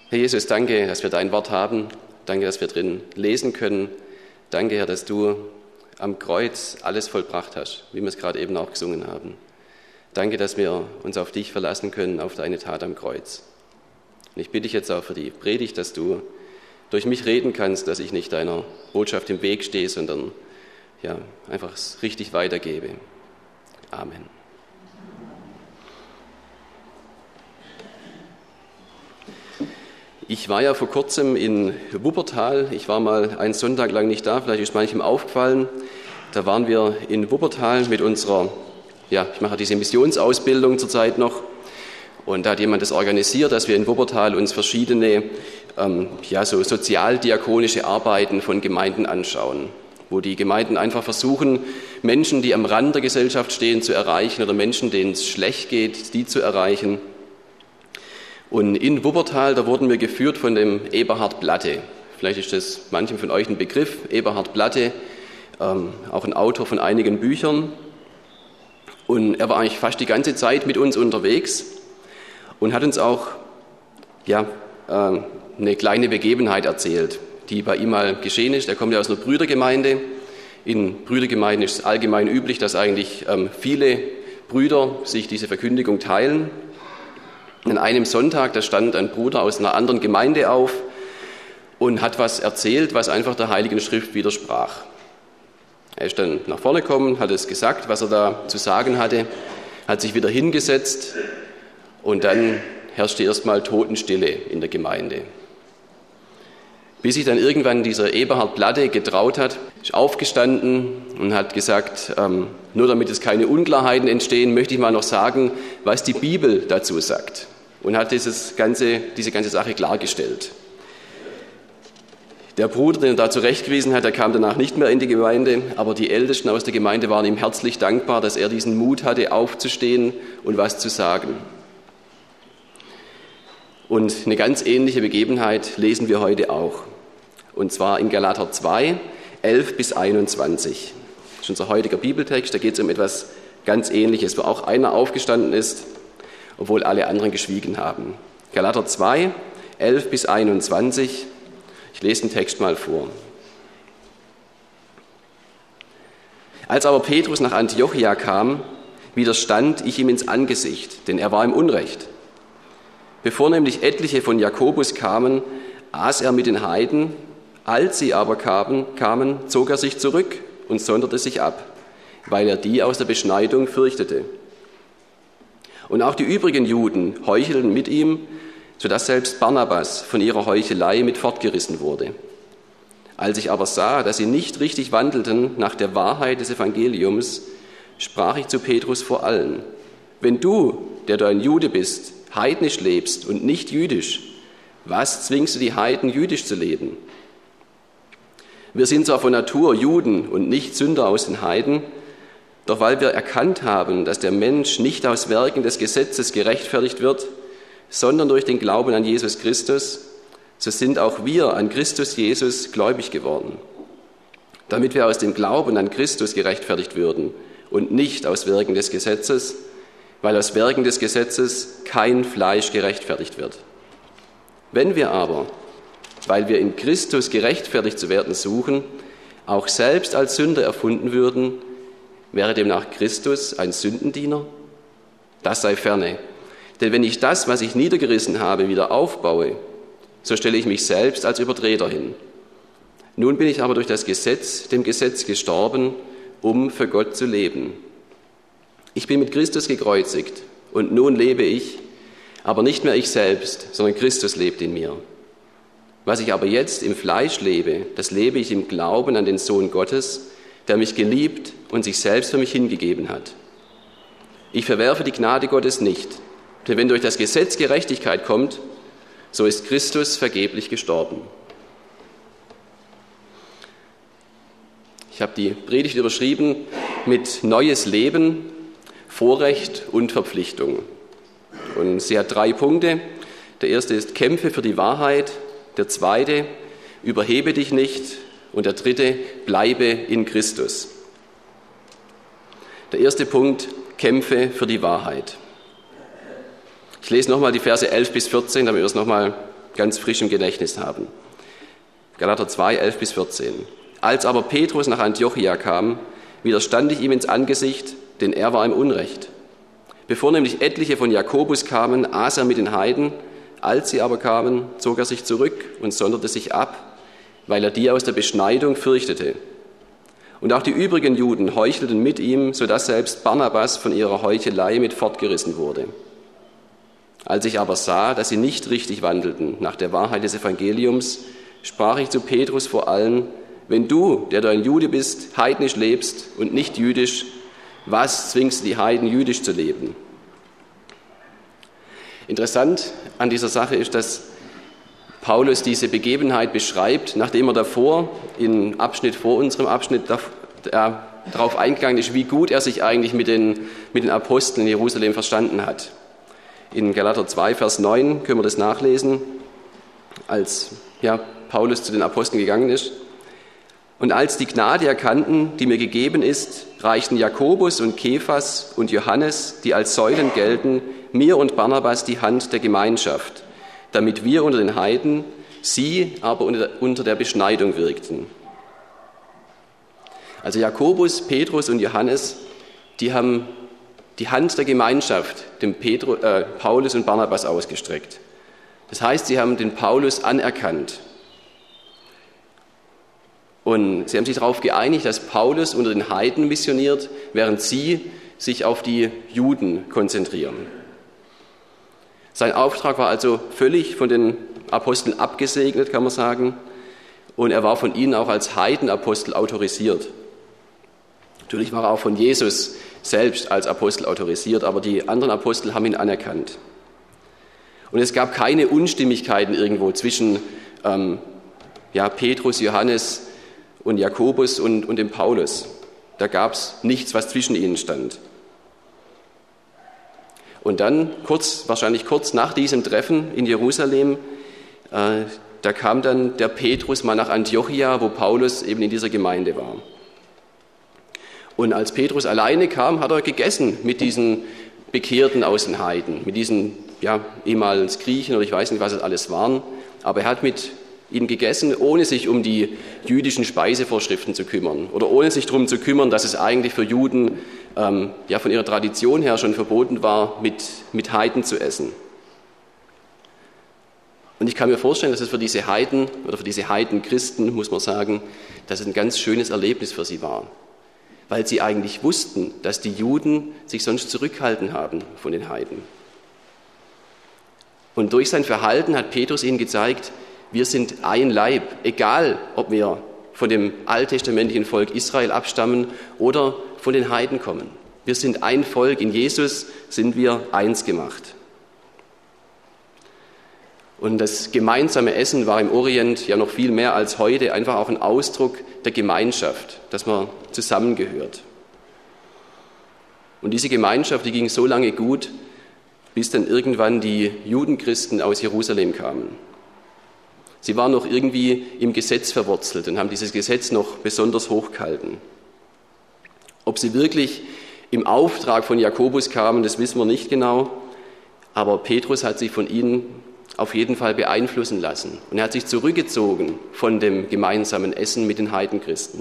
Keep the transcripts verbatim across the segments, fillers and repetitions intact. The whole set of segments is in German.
Herr Jesus, danke, dass wir dein Wort haben. Danke, dass wir drin lesen können. Danke, Herr, dass du am Kreuz alles vollbracht hast, wie wir es gerade eben auch gesungen haben. Danke, dass wir uns auf dich verlassen können, auf deine Tat am Kreuz. Und ich bitte dich jetzt auch für die Predigt, dass du durch mich reden kannst, dass ich nicht deiner Botschaft im Weg stehe, sondern ja, einfach es richtig weitergebe. Amen. Ich war ja vor kurzem in Wuppertal. Ich war mal einen Sonntag lang nicht da, vielleicht ist manchem aufgefallen. Da waren wir in Wuppertal mit unserer, ja, ich mache diese Missionsausbildung zurzeit noch. Und da hat jemand das organisiert, dass wir in Wuppertal uns verschiedene ähm, ja, so sozialdiakonische Arbeiten von Gemeinden anschauen, wo die Gemeinden einfach versuchen, Menschen, die am Rand der Gesellschaft stehen, zu erreichen oder Menschen, denen es schlecht geht, die zu erreichen. Und in Wuppertal, da wurden wir geführt von dem Eberhard Blatte. Vielleicht ist das manchem von euch ein Begriff. Eberhard Blatte, ähm, auch ein Autor von einigen Büchern. Und er war eigentlich fast die ganze Zeit mit uns unterwegs und hat uns auch ja, äh, eine kleine Begebenheit erzählt, die bei ihm mal geschehen ist. Er kommt ja aus einer Brüdergemeinde. In Brüdergemeinden ist es allgemein üblich, dass eigentlich ähm, viele Brüder sich diese Verkündigung teilen. An einem Sonntag, da stand ein Bruder aus einer anderen Gemeinde auf und hat was erzählt, was einfach der Heiligen Schrift widersprach. Er ist dann nach vorne gekommen, hat es gesagt, was er da zu sagen hatte, hat sich wieder hingesetzt und dann herrschte erstmal Totenstille in der Gemeinde. Bis sich dann irgendwann dieser Eberhard Blatte getraut hat, ist aufgestanden und hat gesagt, ähm, nur damit es keine Unklarheiten entstehen, möchte ich mal noch sagen, was die Bibel dazu sagt. Und hat dieses ganze, diese ganze Sache klargestellt. Der Bruder, den er da zurechtgewiesen hat, der kam danach nicht mehr in die Gemeinde, aber die Ältesten aus der Gemeinde waren ihm herzlich dankbar, dass er diesen Mut hatte, aufzustehen und was zu sagen. Und eine ganz ähnliche Begebenheit lesen wir heute auch. Und zwar in Galater zwei, elf bis einundzwanzig. Das ist unser heutiger Bibeltext, da geht es um etwas ganz Ähnliches, wo auch einer aufgestanden ist, obwohl alle anderen geschwiegen haben. Galater zwei, elf bis einundzwanzig. Ich lese den Text mal vor. Als aber Petrus nach Antiochia kam, widerstand ich ihm ins Angesicht, denn er war im Unrecht. Bevor nämlich etliche von Jakobus kamen, aß er mit den Heiden. Als sie aber kamen, kamen, zog er sich zurück und sonderte sich ab, weil er die aus der Beschneidung fürchtete. Und auch die übrigen Juden heuchelten mit ihm, sodass selbst Barnabas von ihrer Heuchelei mit fortgerissen wurde. Als ich aber sah, dass sie nicht richtig wandelten nach der Wahrheit des Evangeliums, sprach ich zu Petrus vor allen: Wenn du, der du ein Jude bist, heidnisch lebst und nicht jüdisch, was zwingst du die Heiden, jüdisch zu leben? Wir sind zwar von Natur Juden und nicht Sünder aus den Heiden, doch weil wir erkannt haben, dass der Mensch nicht aus Werken des Gesetzes gerechtfertigt wird, sondern durch den Glauben an Jesus Christus, so sind auch wir an Christus Jesus gläubig geworden, damit wir aus dem Glauben an Christus gerechtfertigt würden und nicht aus Werken des Gesetzes, weil aus Werken des Gesetzes kein Fleisch gerechtfertigt wird. Wenn wir aber, weil wir in Christus gerechtfertigt zu werden suchen, auch selbst als Sünder erfunden würden, wäre demnach Christus ein Sündendiener? Das sei ferne. Denn wenn ich das, was ich niedergerissen habe, wieder aufbaue, so stelle ich mich selbst als Übertreter hin. Nun bin ich aber durch das Gesetz, dem Gesetz gestorben, um für Gott zu leben. Ich bin mit Christus gekreuzigt und nun lebe ich, aber nicht mehr ich selbst, sondern Christus lebt in mir. Was ich aber jetzt im Fleisch lebe, das lebe ich im Glauben an den Sohn Gottes, der mich geliebt und sich selbst für mich hingegeben hat. Ich verwerfe die Gnade Gottes nicht, denn wenn durch das Gesetz Gerechtigkeit kommt, so ist Christus vergeblich gestorben. Ich habe die Predigt überschrieben mit Neues Leben, Vorrecht und Verpflichtung. Und sie hat drei Punkte. Der erste ist: Kämpfe für die Wahrheit. Der zweite: Überhebe dich nicht. Und der dritte: Bleibe in Christus. Der erste Punkt: Kämpfe für die Wahrheit. Ich lese nochmal die Verse elf bis vierzehn, damit wir es nochmal ganz frisch im Gedächtnis haben. Galater zwei, elf bis vierzehn. Als aber Petrus nach Antiochia kam, widerstand ich ihm ins Angesicht, denn er war im Unrecht. Bevor nämlich etliche von Jakobus kamen, aß er mit den Heiden. Als sie aber kamen, zog er sich zurück und sonderte sich ab, weil er die aus der Beschneidung fürchtete. Und auch die übrigen Juden heuchelten mit ihm, sodass selbst Barnabas von ihrer Heuchelei mit fortgerissen wurde. Als ich aber sah, dass sie nicht richtig wandelten nach der Wahrheit des Evangeliums, sprach ich zu Petrus vor allen: Wenn du, der du ein Jude bist, heidnisch lebst und nicht jüdisch, was zwingst du die Heiden, jüdisch zu leben? Interessant an dieser Sache ist, dass Paulus diese Begebenheit beschreibt, nachdem er davor, im Abschnitt vor unserem Abschnitt, darauf eingegangen ist, wie gut er sich eigentlich mit den, mit den Aposteln in Jerusalem verstanden hat. In Galater zwei, Vers neun können wir das nachlesen, als ja, Paulus zu den Aposteln gegangen ist. Und als die Gnade erkannten, die mir gegeben ist, reichten Jakobus und Kephas und Johannes, die als Säulen gelten, mir und Barnabas die Hand der Gemeinschaft, damit wir unter den Heiden, sie aber unter der Beschneidung wirkten. Also Jakobus, Petrus und Johannes, die haben die Hand der Gemeinschaft dem Petru, äh, Paulus und Barnabas ausgestreckt. Das heißt, sie haben den Paulus anerkannt. Und sie haben sich darauf geeinigt, dass Paulus unter den Heiden missioniert, während sie sich auf die Juden konzentrieren. Sein Auftrag war also völlig von den Aposteln abgesegnet, kann man sagen. Und er war von ihnen auch als Heidenapostel autorisiert. Natürlich war er auch von Jesus selbst als Apostel autorisiert, aber die anderen Apostel haben ihn anerkannt. Und es gab keine Unstimmigkeiten irgendwo zwischen ähm, ja, Petrus, Johannes und Jakobus und, und dem Paulus. Da gab es nichts, was zwischen ihnen stand. Und dann, kurz, wahrscheinlich kurz nach diesem Treffen in Jerusalem, äh, da kam dann der Petrus mal nach Antiochia, wo Paulus eben in dieser Gemeinde war. Und als Petrus alleine kam, hat er gegessen mit diesen Bekehrten aus den Heiden, mit diesen ja, ehemals Griechen oder ich weiß nicht, was es alles waren. Aber er hat mit ihnen gegessen, ohne sich um die jüdischen Speisevorschriften zu kümmern oder ohne sich darum zu kümmern, dass es eigentlich für Juden ähm, ja, von ihrer Tradition her schon verboten war, mit, mit Heiden zu essen. Und ich kann mir vorstellen, dass es für diese Heiden oder für diese Heidenchristen, muss man sagen, dass es ein ganz schönes Erlebnis für sie war. Weil sie eigentlich wussten, dass die Juden sich sonst zurückhalten haben von den Heiden. Und durch sein Verhalten hat Petrus ihnen gezeigt, wir sind ein Leib, egal ob wir von dem alttestamentlichen Volk Israel abstammen oder von den Heiden kommen. Wir sind ein Volk, in Jesus sind wir eins gemacht. Und das gemeinsame Essen war im Orient ja noch viel mehr als heute einfach auch ein Ausdruck der Gemeinschaft, dass man zusammengehört. Und diese Gemeinschaft, die ging so lange gut, bis dann irgendwann die Judenchristen aus Jerusalem kamen. Sie waren noch irgendwie im Gesetz verwurzelt und haben dieses Gesetz noch besonders hochgehalten. Ob sie wirklich im Auftrag von Jakobus kamen, das wissen wir nicht genau, aber Petrus hat sich von ihnen auf jeden Fall beeinflussen lassen. Und er hat sich zurückgezogen von dem gemeinsamen Essen mit den Heidenchristen.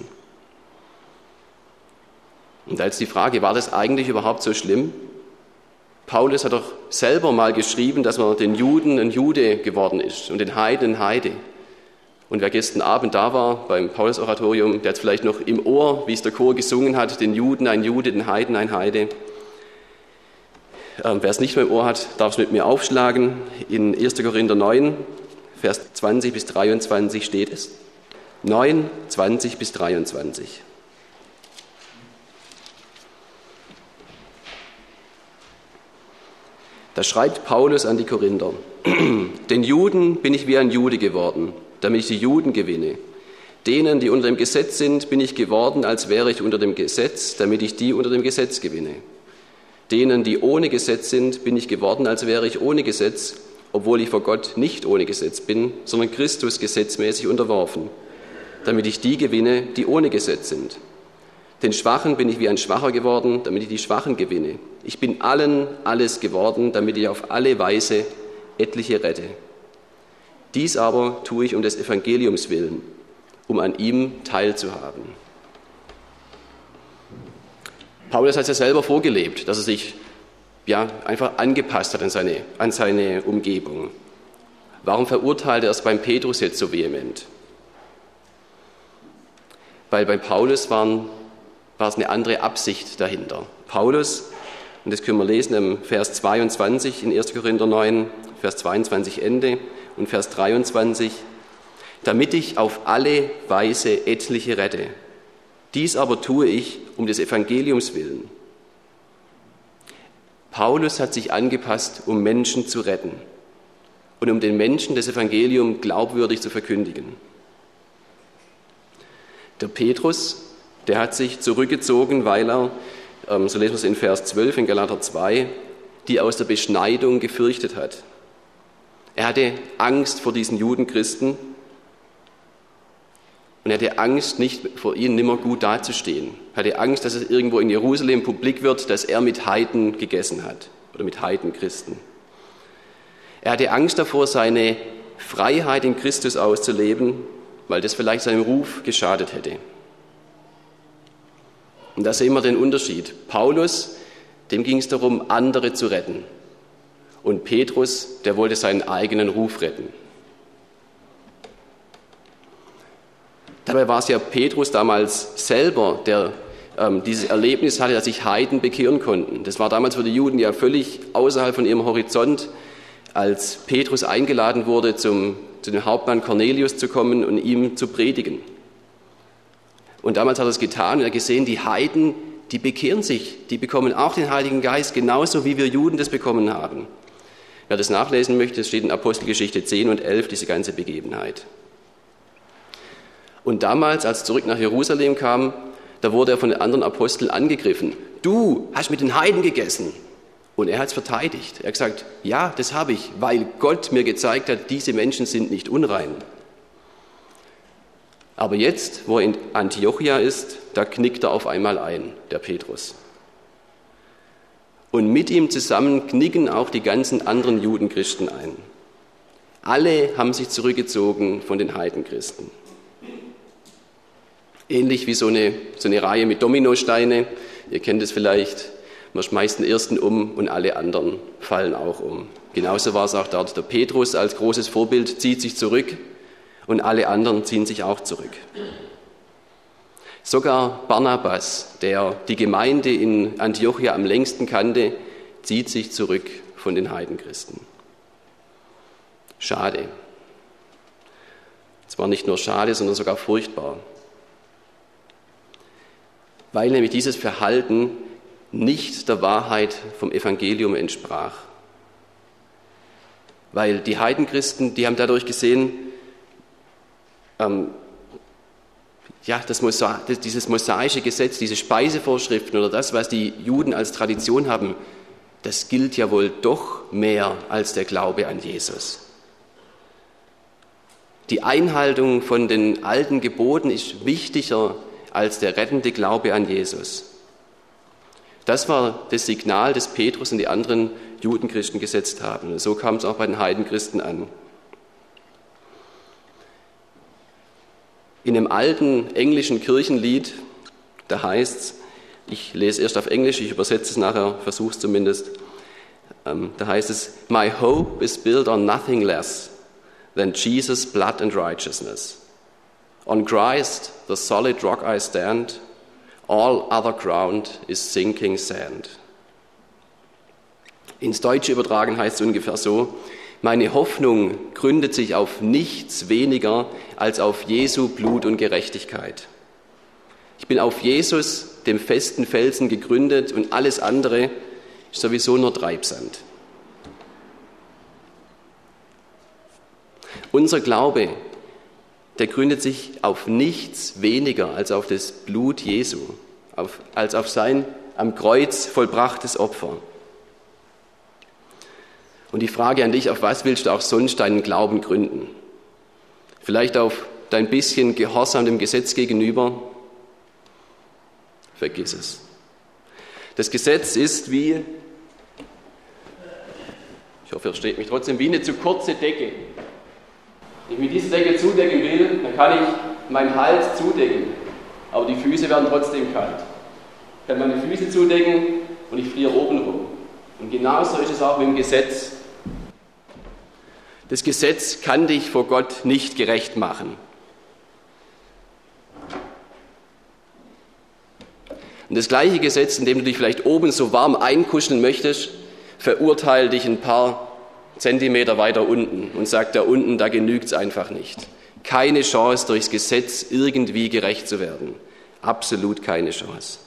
Und da ist die Frage, war das eigentlich überhaupt so schlimm? Paulus hat doch selber mal geschrieben, dass man den Juden ein Jude geworden ist und den Heiden ein Heide. Und wer gestern Abend da war beim Paulus-Oratorium, der hat vielleicht noch im Ohr, wie es der Chor gesungen hat, den Juden ein Jude, den Heiden ein Heide. Ähm, wer es nicht mehr im Ohr hat, darf es mit mir aufschlagen. In erster Korinther neun, Vers zwanzig bis dreiundzwanzig steht es. neun, zwanzig bis dreiundzwanzig. Da schreibt Paulus an die Korinther: Den Juden bin ich wie ein Jude geworden, damit ich die Juden gewinne. Denen, die unter dem Gesetz sind, bin ich geworden, als wäre ich unter dem Gesetz, damit ich die unter dem Gesetz gewinne. Denen, die ohne Gesetz sind, bin ich geworden, als wäre ich ohne Gesetz, obwohl ich vor Gott nicht ohne Gesetz bin, sondern Christus gesetzmäßig unterworfen, damit ich die gewinne, die ohne Gesetz sind. Den Schwachen bin ich wie ein Schwacher geworden, damit ich die Schwachen gewinne. Ich bin allen alles geworden, damit ich auf alle Weise etliche rette. Dies aber tue ich um des Evangeliums willen, um an ihm teilzuhaben. Paulus hat es ja selber vorgelebt, dass er sich ja, einfach angepasst hat an seine, an seine Umgebung. Warum verurteilt er es beim Petrus jetzt so vehement? Weil bei Paulus waren, war es eine andere Absicht dahinter. Paulus, und das können wir lesen im Vers zweiundzwanzig in erster Korinther neun, Vers zweiundzwanzig Ende und Vers dreiundzwanzig, damit ich auf alle Weise etliche rette. Dies aber tue ich um des Evangeliums willen. Paulus hat sich angepasst, um Menschen zu retten und um den Menschen das Evangelium glaubwürdig zu verkündigen. Der Petrus, der hat sich zurückgezogen, weil er, so lesen wir es in Vers zwölf in Galater zwei, die aus der Beschneidung gefürchtet hat. Er hatte Angst vor diesen Judenchristen und er hatte Angst, nicht vor ihnen nimmer gut dazustehen. Er hatte Angst, dass es irgendwo in Jerusalem publik wird, dass er mit Heiden gegessen hat oder mit Heidenchristen. Er hatte Angst davor, seine Freiheit in Christus auszuleben, weil das vielleicht seinem Ruf geschadet hätte. Und da sehen wir den Unterschied. Paulus, dem ging es darum, andere zu retten. Und Petrus, der wollte seinen eigenen Ruf retten. Dabei war es ja Petrus damals selber, der ähm, dieses Erlebnis hatte, dass sich Heiden bekehren konnten. Das war damals für die Juden ja völlig außerhalb von ihrem Horizont, als Petrus eingeladen wurde, zum, zu dem Hauptmann Cornelius zu kommen und ihm zu predigen. Und damals hat er es getan und er hat gesehen, die Heiden, die bekehren sich, die bekommen auch den Heiligen Geist, genauso wie wir Juden das bekommen haben. Wer das nachlesen möchte, es steht in Apostelgeschichte zehn und elf, diese ganze Begebenheit. Und damals, als er zurück nach Jerusalem kam, da wurde er von den anderen Aposteln angegriffen. Du hast mit den Heiden gegessen. Und er hat es verteidigt. Er hat gesagt, ja, das habe ich, weil Gott mir gezeigt hat, diese Menschen sind nicht unrein. Aber jetzt, wo er in Antiochia ist, da knickt er auf einmal ein, der Petrus. Und mit ihm zusammen knicken auch die ganzen anderen Judenchristen ein. Alle haben sich zurückgezogen von den Heidenchristen. Ähnlich wie so eine, so eine Reihe mit Dominosteine. Ihr kennt es vielleicht, man schmeißt den ersten um und alle anderen fallen auch um. Genauso war es auch dort. Der Petrus als großes Vorbild zieht sich zurück und alle anderen ziehen sich auch zurück. Sogar Barnabas, der die Gemeinde in Antiochia am längsten kannte, zieht sich zurück von den Heidenchristen. Schade. Es war nicht nur schade, sondern sogar furchtbar. Weil nämlich dieses Verhalten nicht der Wahrheit vom Evangelium entsprach. Weil die Heidenchristen, die haben dadurch gesehen, ähm, ja, das Mosa- das, dieses mosaische Gesetz, diese Speisevorschriften oder das, was die Juden als Tradition haben, das gilt ja wohl doch mehr als der Glaube an Jesus. Die Einhaltung von den alten Geboten ist wichtiger als der rettende Glaube an Jesus. Das war das Signal, das Petrus und die anderen Judenchristen gesetzt haben. Und so kam es auch bei den Heidenchristen an. In einem alten englischen Kirchenlied, da heißt es, ich lese erst auf Englisch, ich übersetze es nachher, versuche es zumindest, ähm, da heißt es, My hope is built on nothing less than Jesus' blood and righteousness. On Christ, the solid rock I stand, all other ground is sinking sand. Ins Deutsche übertragen heißt es ungefähr so, meine Hoffnung gründet sich auf nichts weniger als auf Jesu Blut und Gerechtigkeit. Ich bin auf Jesus, dem festen Felsen, gegründet und alles andere ist sowieso nur Treibsand. Unser Glaube, der gründet sich auf nichts weniger als auf das Blut Jesu, auf, als auf sein am Kreuz vollbrachtes Opfer. Und die Frage an dich, auf was willst du auch sonst deinen Glauben gründen? Vielleicht auf dein bisschen Gehorsam dem Gesetz gegenüber? Vergiss es. Das Gesetz ist wie, ich hoffe, ihr versteht mich trotzdem, wie eine zu kurze Decke. Wenn ich mit dieser Decke zudecken will, dann kann ich meinen Hals zudecken, aber die Füße werden trotzdem kalt. Ich kann meine Füße zudecken und ich friere oben rum. Und genauso ist es auch mit dem Gesetz. Das Gesetz kann dich vor Gott nicht gerecht machen. Und das gleiche Gesetz, in dem du dich vielleicht oben so warm einkuscheln möchtest, verurteilt dich ein paar Zentimeter weiter unten und sagt, da unten, da genügt es einfach nicht. Keine Chance, durchs Gesetz irgendwie gerecht zu werden. Absolut keine Chance.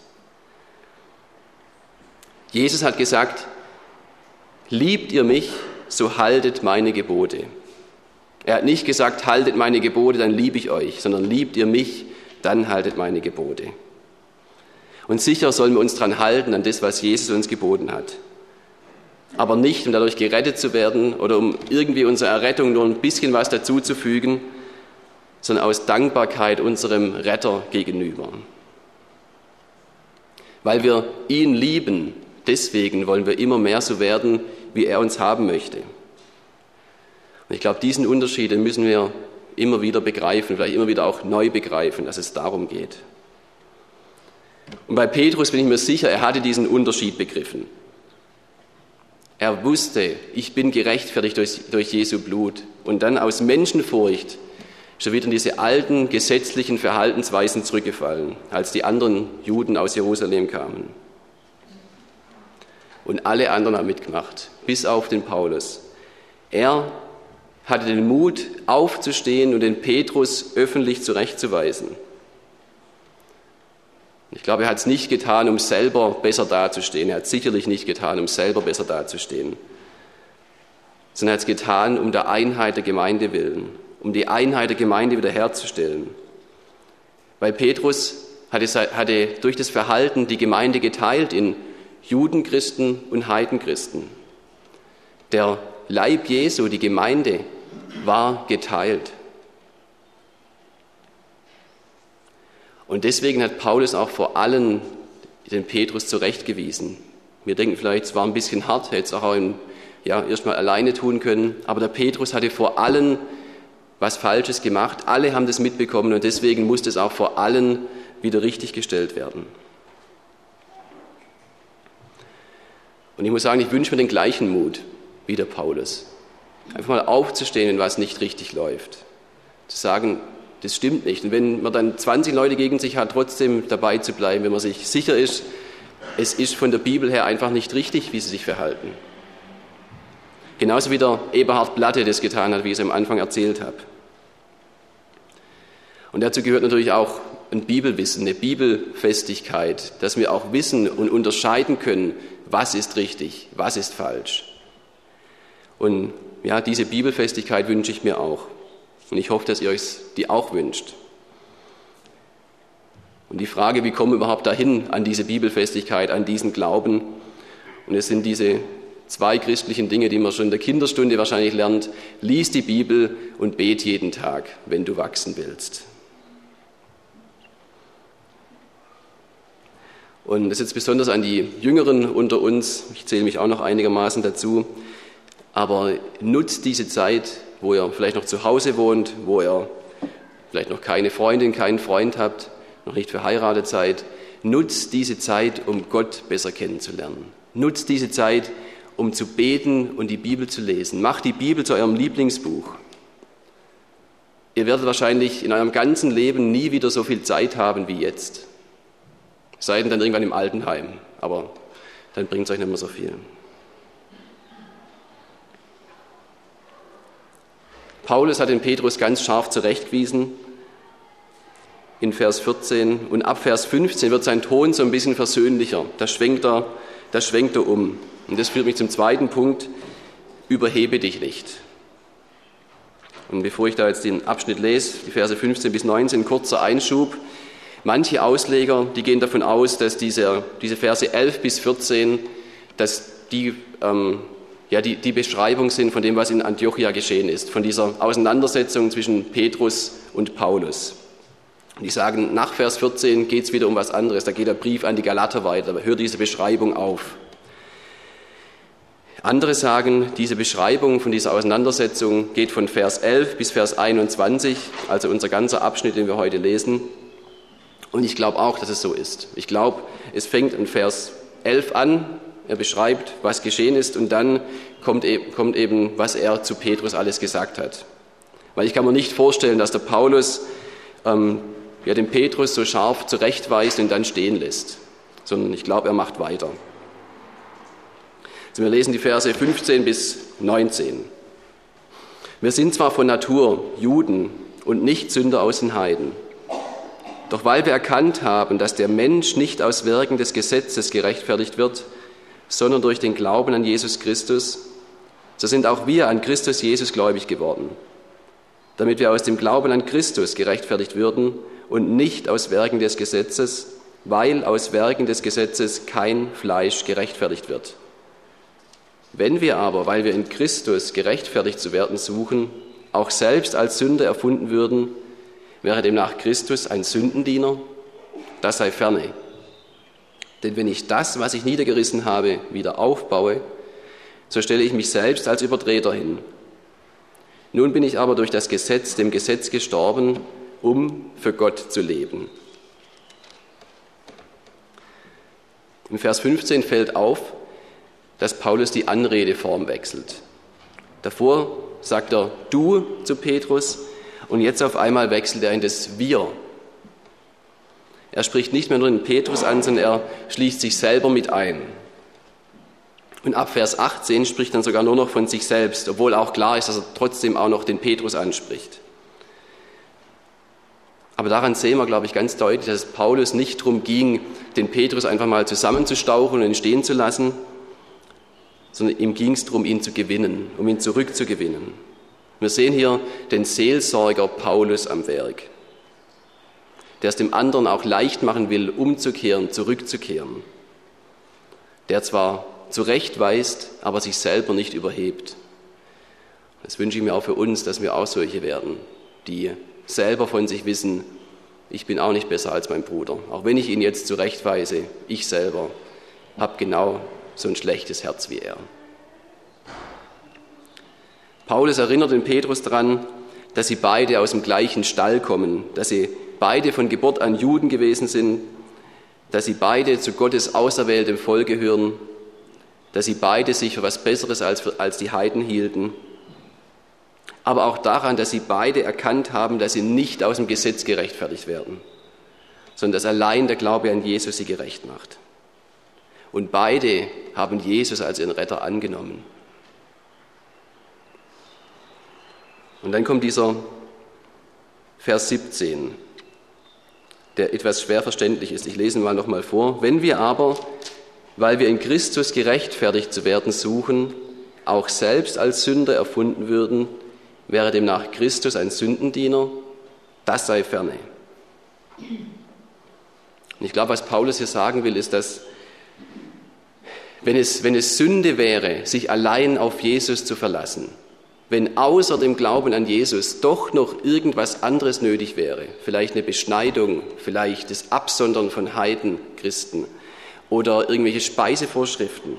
Jesus hat gesagt, liebt ihr mich, so haltet meine Gebote. Er hat nicht gesagt, haltet meine Gebote, dann liebe ich euch, sondern liebt ihr mich, dann haltet meine Gebote. Und sicher sollen wir uns daran halten, an das, was Jesus uns geboten hat. Aber nicht, um dadurch gerettet zu werden oder um irgendwie unserer Errettung nur ein bisschen was dazuzufügen, sondern aus Dankbarkeit unserem Retter gegenüber. Weil wir ihn lieben, deswegen wollen wir immer mehr so werden, wie er uns haben möchte. Und ich glaube, diesen Unterschied den müssen wir immer wieder begreifen, vielleicht immer wieder auch neu begreifen, dass es darum geht. Und bei Petrus bin ich mir sicher, er hatte diesen Unterschied begriffen. Er wusste, ich bin gerechtfertigt durch, durch Jesu Blut. Und dann aus Menschenfurcht ist er wieder in diese alten gesetzlichen Verhaltensweisen zurückgefallen, als die anderen Juden aus Jerusalem kamen. Und alle anderen haben mitgemacht, bis auf den Paulus. Er hatte den Mut, aufzustehen und den Petrus öffentlich zurechtzuweisen. Ich glaube, er hat es nicht getan, um selber besser dazustehen. Er hat es sicherlich nicht getan, um selber besser dazustehen. Sondern er hat es getan, um der Einheit der Gemeinde willen, um die Einheit der Gemeinde wiederherzustellen. Weil Petrus hatte, hatte durch das Verhalten die Gemeinde geteilt in Judenchristen und Heidenchristen. Der Leib Jesu, die Gemeinde, war geteilt. Und deswegen hat Paulus auch vor allen den Petrus zurechtgewiesen. Wir denken vielleicht, es war ein bisschen hart, hätte es auch ja, erstmal alleine tun können. Aber der Petrus hatte vor allen was Falsches gemacht. Alle haben das mitbekommen und deswegen musste es auch vor allen wieder richtig gestellt werden. Und ich muss sagen, ich wünsche mir den gleichen Mut wie der Paulus. Einfach mal aufzustehen, wenn was nicht richtig läuft. Zu sagen, das stimmt nicht. Und wenn man dann zwanzig Leute gegen sich hat, trotzdem dabei zu bleiben, wenn man sich sicher ist, es ist von der Bibel her einfach nicht richtig, wie sie sich verhalten. Genauso wie der Eberhard Platte das getan hat, wie ich es am Anfang erzählt habe. Und dazu gehört natürlich auch ein Bibelwissen, eine Bibelfestigkeit, dass wir auch wissen und unterscheiden können, was ist richtig, was ist falsch. Und ja, diese Bibelfestigkeit wünsche ich mir auch. Und ich hoffe, dass ihr euch die auch wünscht. Und die Frage, wie kommen wir überhaupt dahin an diese Bibelfestigkeit, an diesen Glauben? Und es sind diese zwei christlichen Dinge, die man schon in der Kinderstunde wahrscheinlich lernt. Lies die Bibel und bet jeden Tag, wenn du wachsen willst. Und das ist jetzt besonders an die Jüngeren unter uns. Ich zähle mich auch noch einigermaßen dazu. Aber nutzt diese Zeit, wo ihr vielleicht noch zu Hause wohnt, wo ihr vielleicht noch keine Freundin, keinen Freund habt, noch nicht verheiratet seid. Nutzt diese Zeit, um Gott besser kennenzulernen. Nutzt diese Zeit, um zu beten und die Bibel zu lesen. Macht die Bibel zu eurem Lieblingsbuch. Ihr werdet wahrscheinlich in eurem ganzen Leben nie wieder so viel Zeit haben wie jetzt. Sei denn dann irgendwann im Altenheim, aber dann bringt es euch nicht mehr so viel. Paulus hat den Petrus ganz scharf zurechtgewiesen in Vers vierzehn und ab Vers fünfzehn wird sein Ton so ein bisschen versöhnlicher. Da schwenkt er, da schwenkt er um. Und das führt mich zum zweiten Punkt, überhebe dich nicht. Und bevor ich da jetzt den Abschnitt lese, die Verse fünfzehn bis neunzehn, kurzer Einschub. Manche Ausleger, die gehen davon aus, dass diese, diese Verse elf bis vierzehn, dass die, ähm, ja, die, die Beschreibung sind von dem, was in Antiochia geschehen ist, von dieser Auseinandersetzung zwischen Petrus und Paulus. Und die sagen, nach Vers vierzehn geht es wieder um was anderes, da geht der Brief an die Galater weiter, aber hört diese Beschreibung auf. Andere sagen, diese Beschreibung von dieser Auseinandersetzung geht von Vers elf bis Vers einundzwanzig, also unser ganzer Abschnitt, den wir heute lesen. Und ich glaube auch, dass es so ist. Ich glaube, es fängt in Vers elf an, er beschreibt, was geschehen ist, und dann kommt eben, was er zu Petrus alles gesagt hat. Weil ich kann mir nicht vorstellen, dass der Paulus ähm, ja, den Petrus so scharf zurechtweist und dann stehen lässt, sondern ich glaube, er macht weiter. Also wir lesen die Verse fünfzehn bis neunzehn. Wir sind zwar von Natur Juden und nicht Sünder aus den Heiden, doch weil wir erkannt haben, dass der Mensch nicht aus Werken des Gesetzes gerechtfertigt wird, sondern durch den Glauben an Jesus Christus, so sind auch wir an Christus Jesus gläubig geworden, damit wir aus dem Glauben an Christus gerechtfertigt würden und nicht aus Werken des Gesetzes, weil aus Werken des Gesetzes kein Fleisch gerechtfertigt wird. Wenn wir aber, weil wir in Christus gerechtfertigt zu werden suchen, auch selbst als Sünder erfunden würden, wäre demnach Christus ein Sündendiener? Das sei ferne. Denn wenn ich das, was ich niedergerissen habe, wieder aufbaue, so stelle ich mich selbst als Übertreter hin. Nun bin ich aber durch das Gesetz dem Gesetz gestorben, um für Gott zu leben. Im Vers fünfzehn fällt auf, dass Paulus die Anredeform wechselt. Davor sagt er du zu Petrus und jetzt auf einmal wechselt er in das wir. Er spricht nicht mehr nur den Petrus an, sondern er schließt sich selber mit ein. Und ab Vers achtzehn spricht dann sogar nur noch von sich selbst, obwohl auch klar ist, dass er trotzdem auch noch den Petrus anspricht. Aber daran sehen wir, glaube ich, ganz deutlich, dass es Paulus nicht darum ging, den Petrus einfach mal zusammenzustauchen und ihn stehen zu lassen, sondern ihm ging es darum, ihn zu gewinnen, um ihn zurückzugewinnen. Wir sehen hier den Seelsorger Paulus am Werk, der es dem anderen auch leicht machen will, umzukehren, zurückzukehren, der zwar zurechtweist, aber sich selber nicht überhebt. Das wünsche ich mir auch für uns, dass wir auch solche werden, die selber von sich wissen, ich bin auch nicht besser als mein Bruder. Auch wenn ich ihn jetzt zurechtweise, ich selber habe genau so ein schlechtes Herz wie er. Paulus erinnert den Petrus daran, dass sie beide aus dem gleichen Stall kommen, dass sie beide von Geburt an Juden gewesen sind, dass sie beide zu Gottes auserwähltem Volk gehören, dass sie beide sich für was Besseres als, für, als die Heiden hielten, aber auch daran, dass sie beide erkannt haben, dass sie nicht aus dem Gesetz gerechtfertigt werden, sondern dass allein der Glaube an Jesus sie gerecht macht. Und beide haben Jesus als ihren Retter angenommen. Und dann kommt dieser Vers siebzehn, der etwas schwer verständlich ist. Ich lese ihn mal nochmal vor. Wenn wir aber, weil wir in Christus gerechtfertigt zu werden suchen, auch selbst als Sünder erfunden würden, wäre demnach Christus ein Sündendiener? Das sei ferne. Und ich glaube, was Paulus hier sagen will, ist, dass wenn es, wenn es Sünde wäre, sich allein auf Jesus zu verlassen, wenn außer dem Glauben an Jesus doch noch irgendwas anderes nötig wäre, vielleicht eine Beschneidung, vielleicht das Absondern von Heidenchristen oder irgendwelche Speisevorschriften,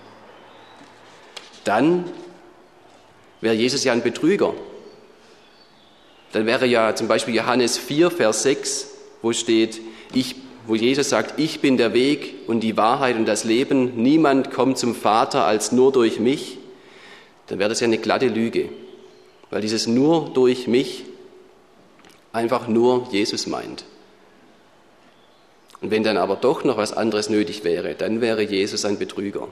dann wäre Jesus ja ein Betrüger. Dann wäre ja zum Beispiel Johannes vier, Vers sechs, wo steht, ich, wo Jesus sagt, ich bin der Weg und die Wahrheit und das Leben, niemand kommt zum Vater als nur durch mich, dann wäre das ja eine glatte Lüge, weil dieses nur durch mich einfach nur Jesus meint. Und wenn dann aber doch noch was anderes nötig wäre, dann wäre Jesus ein Betrüger.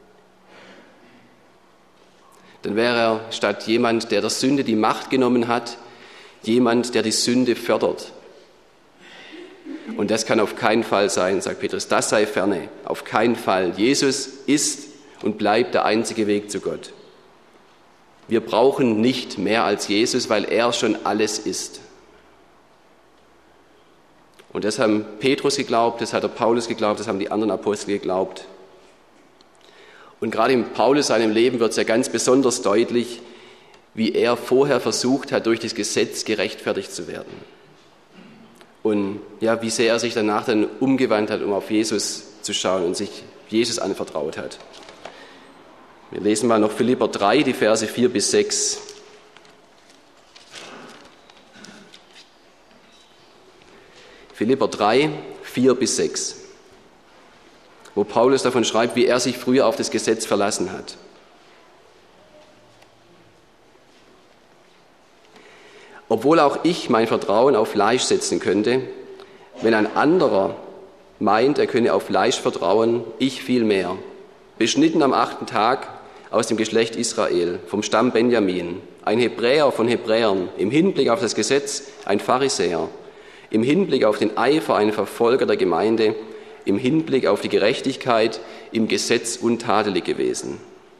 Dann wäre er statt jemand, der der Sünde die Macht genommen hat, jemand, der die Sünde fördert. Und das kann auf keinen Fall sein, sagt Petrus, das sei ferne, auf keinen Fall. Jesus ist und bleibt der einzige Weg zu Gott. Wir brauchen nicht mehr als Jesus, weil er schon alles ist. Und das haben Petrus geglaubt, das hat der Paulus geglaubt, das haben die anderen Apostel geglaubt. Und gerade in Paulus seinem Leben wird es ja ganz besonders deutlich, wie er vorher versucht hat, durch das Gesetz gerechtfertigt zu werden. Und ja, wie sehr er sich danach dann umgewandt hat, um auf Jesus zu schauen und sich Jesus anvertraut hat. Wir lesen mal noch Philipper drei, die Verse vier bis sechs. Philipper drei, vier bis sechs, wo Paulus davon schreibt, wie er sich früher auf das Gesetz verlassen hat. Obwohl auch ich mein Vertrauen auf Fleisch setzen könnte, wenn ein anderer meint, er könne auf Fleisch vertrauen, ich viel mehr. Beschnitten am achten Tag aus dem Geschlecht Israel, vom Stamm Benjamin, ein Hebräer von Hebräern, im Hinblick auf das Gesetz ein Pharisäer, im Hinblick auf den Eifer ein Verfolger der Gemeinde, im Hinblick auf die Gerechtigkeit im Gesetz untadelig gewesen.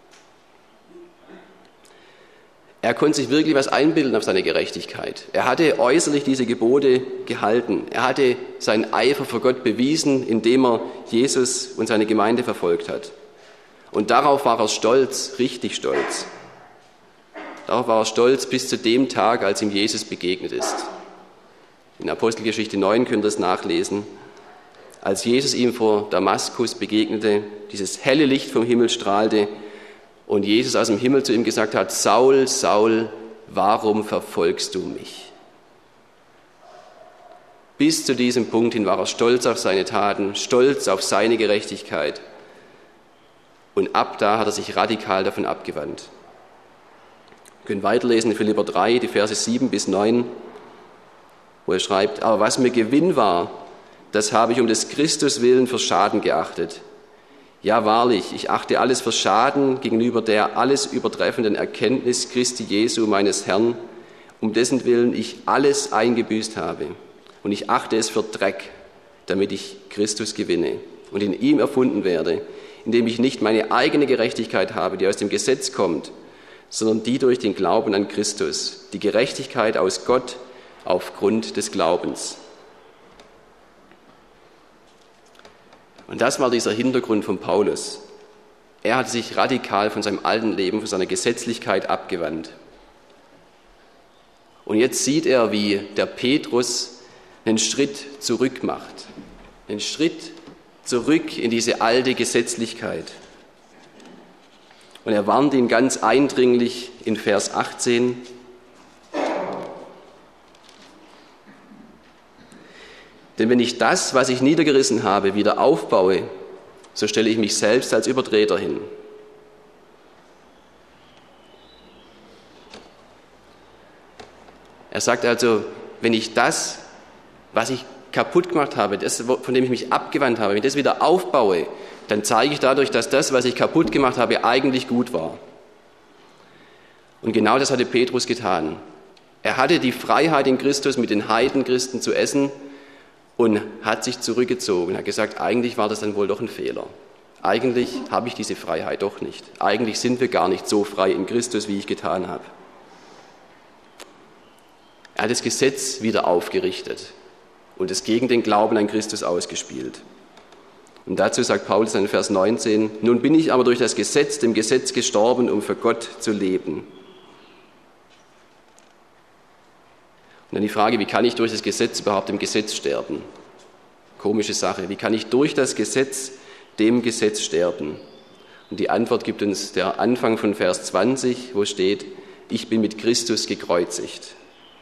Er konnte sich wirklich was einbilden auf seine Gerechtigkeit. Er hatte äußerlich diese Gebote gehalten. Er hatte seinen Eifer für Gott bewiesen, indem er Jesus und seine Gemeinde verfolgt hat. Und darauf war er stolz, richtig stolz. Darauf war er stolz bis zu dem Tag, als ihm Jesus begegnet ist. In Apostelgeschichte neun könnt ihr es nachlesen. Als Jesus ihm vor Damaskus begegnete, dieses helle Licht vom Himmel strahlte und Jesus aus dem Himmel zu ihm gesagt hat, Saul, Saul, warum verfolgst du mich? Bis zu diesem Punkt hin war er stolz auf seine Taten, stolz auf seine Gerechtigkeit. Und ab da hat er sich radikal davon abgewandt. Wir können weiterlesen in Philipper drei, die Verse sieben bis neun, wo er schreibt, aber was mir Gewinn war, das habe ich um des Christus willen für Schaden geachtet. Ja, wahrlich, ich achte alles für Schaden gegenüber der alles übertreffenden Erkenntnis Christi Jesu, meines Herrn, um dessen Willen ich alles eingebüßt habe. Und ich achte es für Dreck, damit ich Christus gewinne und in ihm erfunden werde, indem ich nicht meine eigene Gerechtigkeit habe, die aus dem Gesetz kommt, sondern die durch den Glauben an Christus, die Gerechtigkeit aus Gott aufgrund des Glaubens. Und das war dieser Hintergrund von Paulus. Er hat sich radikal von seinem alten Leben, von seiner Gesetzlichkeit abgewandt. Und jetzt sieht er, wie der Petrus einen Schritt zurück macht. Einen Schritt zurück in diese alte Gesetzlichkeit. Und er warnt ihn ganz eindringlich in Vers achtzehn. Denn wenn ich das, was ich niedergerissen habe, wieder aufbaue, so stelle ich mich selbst als Übertreter hin. Er sagt also, wenn ich das, was ich kaputt gemacht habe, das, von dem ich mich abgewandt habe, wenn ich das wieder aufbaue, dann zeige ich dadurch, dass das, was ich kaputt gemacht habe, eigentlich gut war. Und genau das hatte Petrus getan. Er hatte die Freiheit in Christus, mit den Heidenchristen zu essen, und hat sich zurückgezogen, hat gesagt, eigentlich war das dann wohl doch ein Fehler. Eigentlich habe ich diese Freiheit doch nicht. Eigentlich sind wir gar nicht so frei in Christus, wie ich getan habe. Er hat das Gesetz wieder aufgerichtet und es gegen den Glauben an Christus ausgespielt. Und dazu sagt Paulus in Vers neunzehn, nun bin ich aber durch das Gesetz, dem Gesetz gestorben, um für Gott zu leben. Und dann die Frage, wie kann ich durch das Gesetz überhaupt im Gesetz sterben? Komische Sache. Wie kann ich durch das Gesetz dem Gesetz sterben? Und die Antwort gibt uns der Anfang von Vers zwanzig, wo steht, ich bin mit Christus gekreuzigt.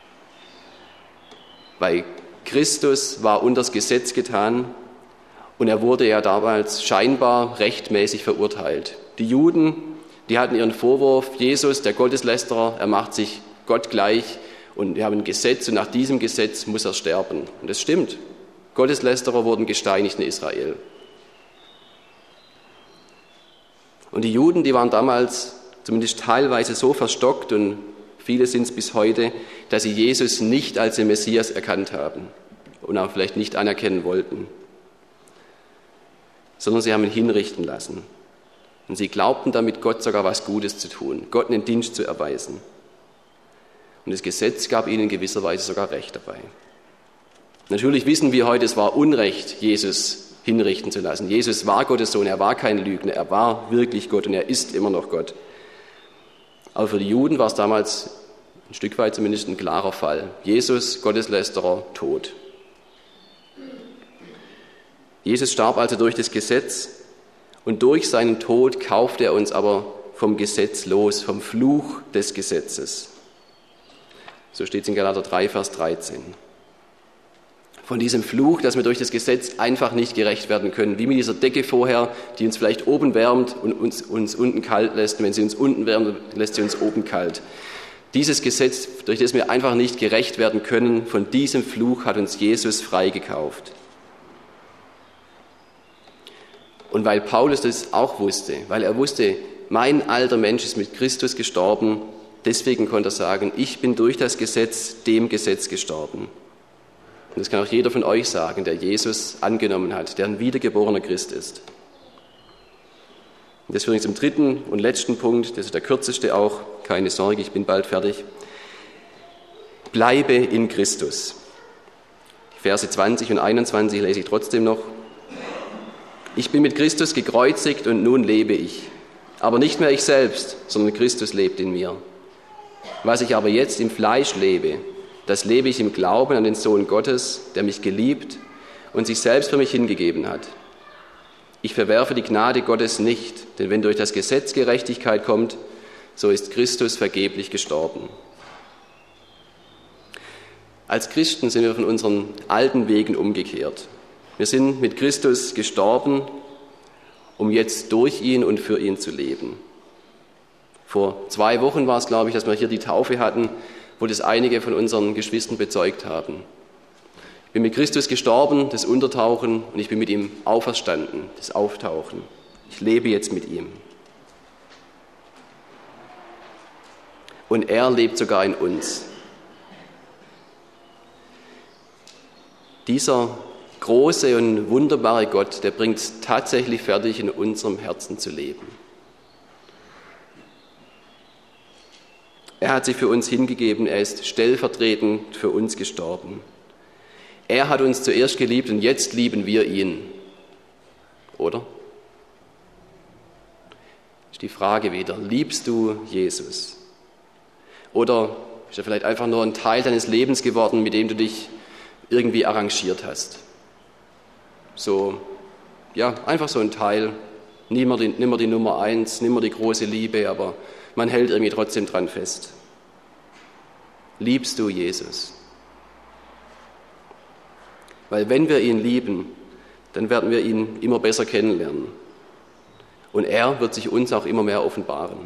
Weil Christus war unter das Gesetz getan und er wurde ja damals scheinbar rechtmäßig verurteilt. Die Juden, die hatten ihren Vorwurf, Jesus, der Gotteslästerer, er macht sich Gott gleich, und wir haben ein Gesetz und nach diesem Gesetz muss er sterben. Und das stimmt. Gotteslästerer wurden gesteinigt in Israel. Und die Juden, die waren damals zumindest teilweise so verstockt und viele sind es bis heute, dass sie Jesus nicht als den Messias erkannt haben und auch vielleicht nicht anerkennen wollten, sondern sie haben ihn hinrichten lassen. Und sie glaubten damit, Gott sogar was Gutes zu tun, Gott einen Dienst zu erweisen. Und das Gesetz gab ihnen in gewisser Weise sogar Recht dabei. Natürlich wissen wir heute, es war Unrecht, Jesus hinrichten zu lassen. Jesus war Gottes Sohn, er war kein Lügner, er war wirklich Gott und er ist immer noch Gott. Aber für die Juden war es damals ein Stück weit zumindest ein klarer Fall. Jesus, Gotteslästerer, tot. Jesus starb also durch das Gesetz und durch seinen Tod kaufte er uns aber vom Gesetz los, vom Fluch des Gesetzes. So steht es in Galater drei, Vers dreizehn. Von diesem Fluch, dass wir durch das Gesetz einfach nicht gerecht werden können, wie mit dieser Decke vorher, die uns vielleicht oben wärmt und uns, uns unten kalt lässt. Und wenn sie uns unten wärmt, lässt sie uns oben kalt. Dieses Gesetz, durch das wir einfach nicht gerecht werden können, von diesem Fluch hat uns Jesus freigekauft. Und weil Paulus das auch wusste, weil er wusste, mein alter Mensch ist mit Christus gestorben, deswegen konnte er sagen, ich bin durch das Gesetz dem Gesetz gestorben. Und das kann auch jeder von euch sagen, der Jesus angenommen hat, der ein wiedergeborener Christ ist. Und das führt uns zum dritten und letzten Punkt, das ist der kürzeste auch, keine Sorge, ich bin bald fertig. Bleibe in Christus. Die Verse zwanzig und einundzwanzig lese ich trotzdem noch. Ich bin mit Christus gekreuzigt und nun lebe ich. Aber nicht mehr ich selbst, sondern Christus lebt in mir. Was ich aber jetzt im Fleisch lebe, das lebe ich im Glauben an den Sohn Gottes, der mich geliebt und sich selbst für mich hingegeben hat. Ich verwerfe die Gnade Gottes nicht, denn wenn durch das Gesetz Gerechtigkeit kommt, so ist Christus vergeblich gestorben. Als Christen sind wir von unseren alten Wegen umgekehrt. Wir sind mit Christus gestorben, um jetzt durch ihn und für ihn zu leben. Vor zwei Wochen war es, glaube ich, dass wir hier die Taufe hatten, wo das einige von unseren Geschwistern bezeugt haben. Ich bin mit Christus gestorben, das Untertauchen, und ich bin mit ihm auferstanden, das Auftauchen. Ich lebe jetzt mit ihm. Und er lebt sogar in uns. Dieser große und wunderbare Gott, der bringt es tatsächlich fertig, in unserem Herzen zu leben. Er hat sich für uns hingegeben, er ist stellvertretend für uns gestorben. Er hat uns zuerst geliebt und jetzt lieben wir ihn. Oder? Ist die Frage wieder, liebst du Jesus? Oder ist er vielleicht einfach nur ein Teil deines Lebens geworden, mit dem du dich irgendwie arrangiert hast? So, ja, einfach so ein Teil, nimmer die, nimmer die Nummer eins, nimmer die große Liebe, aber man hält irgendwie trotzdem dran fest. Liebst du Jesus? Weil wenn wir ihn lieben, dann werden wir ihn immer besser kennenlernen. Und er wird sich uns auch immer mehr offenbaren.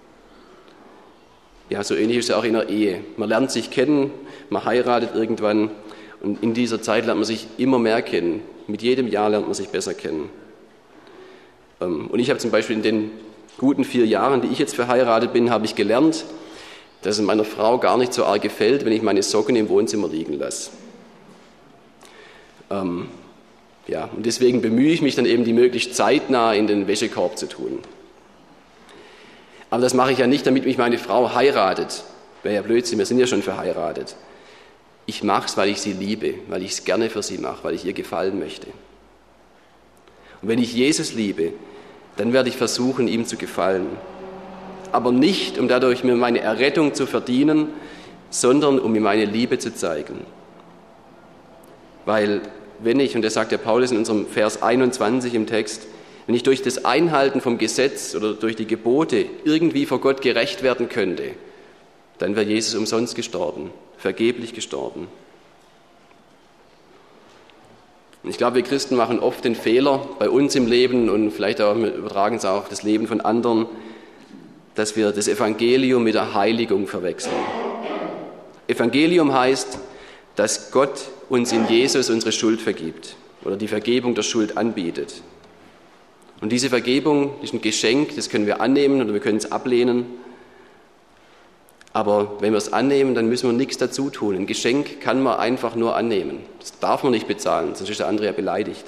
Ja, so ähnlich ist es auch in der Ehe. Man lernt sich kennen, man heiratet irgendwann und in dieser Zeit lernt man sich immer mehr kennen. Mit jedem Jahr lernt man sich besser kennen. Und ich habe zum Beispiel in den guten vier Jahren, die ich jetzt verheiratet bin, habe ich gelernt, dass es meiner Frau gar nicht so arg gefällt, wenn ich meine Socken im Wohnzimmer liegen lasse. Ähm, ja, und deswegen bemühe ich mich dann eben, die möglichst zeitnah in den Wäschekorb zu tun. Aber das mache ich ja nicht, damit mich meine Frau heiratet. Wäre ja Blödsinn, wir sind ja schon verheiratet. Ich mache es, weil ich sie liebe, weil ich es gerne für sie mache, weil ich ihr gefallen möchte. Und wenn ich Jesus liebe, dann werde ich versuchen, ihm zu gefallen. Aber nicht, um dadurch mir meine Errettung zu verdienen, sondern um mir meine Liebe zu zeigen. Weil wenn ich, und das sagt der Paulus in unserem Vers einundzwanzig im Text, wenn ich durch das Einhalten vom Gesetz oder durch die Gebote irgendwie vor Gott gerecht werden könnte, dann wäre Jesus umsonst gestorben, vergeblich gestorben. Und ich glaube, wir Christen machen oft den Fehler bei uns im Leben und vielleicht auch übertragen es auch das Leben von anderen, dass wir das Evangelium mit der Heiligung verwechseln. Evangelium heißt, dass Gott uns in Jesus unsere Schuld vergibt oder die Vergebung der Schuld anbietet. Und diese Vergebung ist ein Geschenk, das können wir annehmen oder wir können es ablehnen. Aber wenn wir es annehmen, dann müssen wir nichts dazu tun. Ein Geschenk kann man einfach nur annehmen. Das darf man nicht bezahlen, sonst ist der andere ja beleidigt.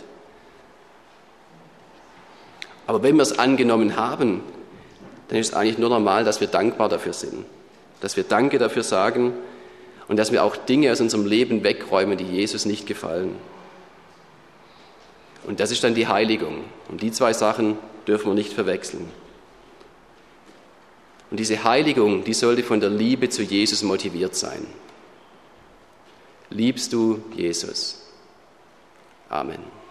Aber wenn wir es angenommen haben, dann ist es eigentlich nur normal, dass wir dankbar dafür sind. Dass wir Danke dafür sagen und dass wir auch Dinge aus unserem Leben wegräumen, die Jesus nicht gefallen. Und das ist dann die Heiligung. Und die zwei Sachen dürfen wir nicht verwechseln. Und diese Heiligung, die sollte von der Liebe zu Jesus motiviert sein. Liebst du Jesus? Amen.